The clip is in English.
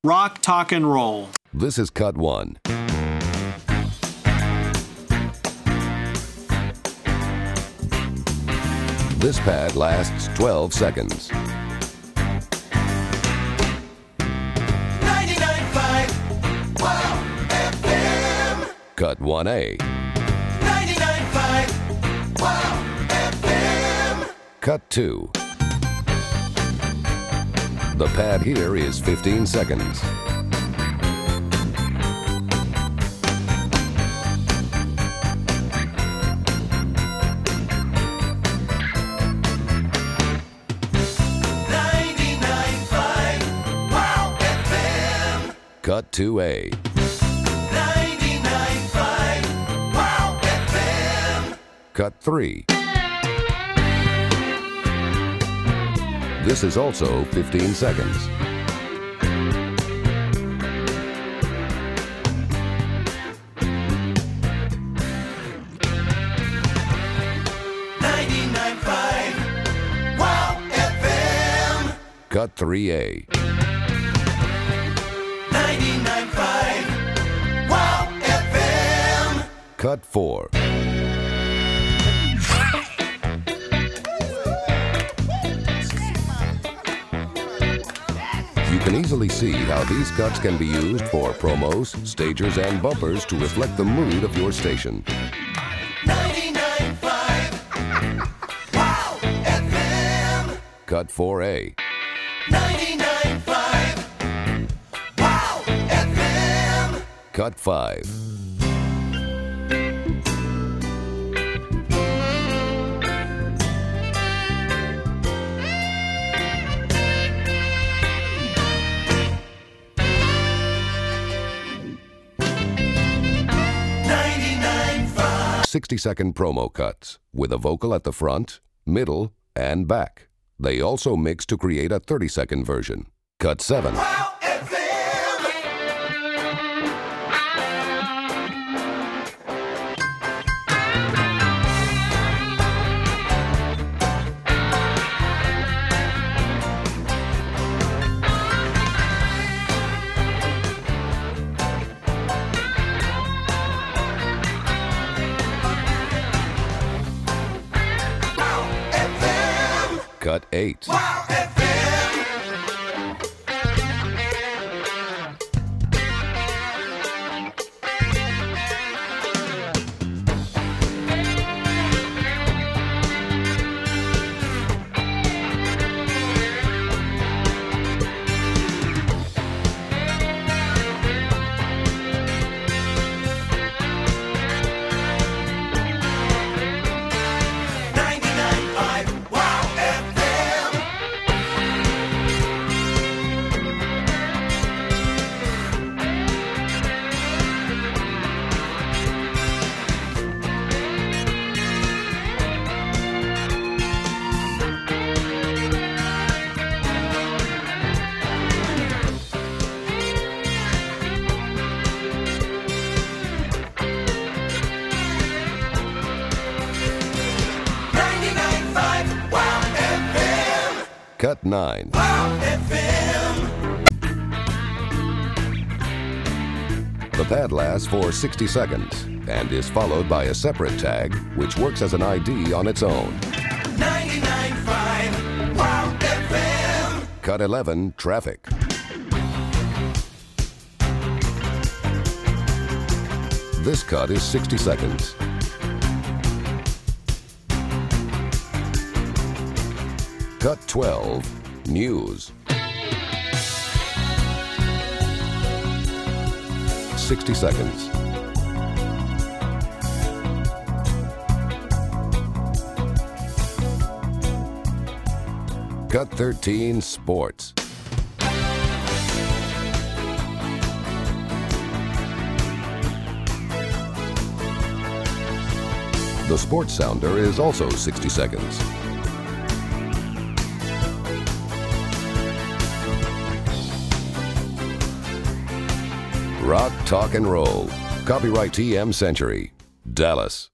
Rock, talk, and roll. This is cut 1. This pad lasts 12 seconds. 99.5 Wow FM. Cut 1A. 99.5 Wow FM. Cut 2. The pad here is 15 seconds. Cut 2A. 99.5 Wow FM. Cut 3. This is also 15 seconds. Wow FM. Cut 3A. 99.5 Wow FM. Cut 4. You can easily see how these cuts can be used for promos, stagers, and bumpers to reflect the mood of your station. 99.5 Wow FM. Cut 4A. 99.5 Wow FM. Cut 5. $99.5 60-second promo cuts with a vocal at the front, middle, and back. They also mix to create a 30-second version. Cut 7. Wow FM. Wow FM. Cut 8. Wow FM. Wow FM. Wow FM. Cut 9. Wow FM. The pad lasts for 60 seconds and is followed by a separate tag, which works as an ID on its own. 99.5 Wow FM. Cut 11. Traffic. This cut is 60 seconds. Cut 12. News. 60 seconds. Cut 13. Sports. The sports sounder is also 60 seconds. Rock, talk, and roll. Copyright TM Century. Dallas.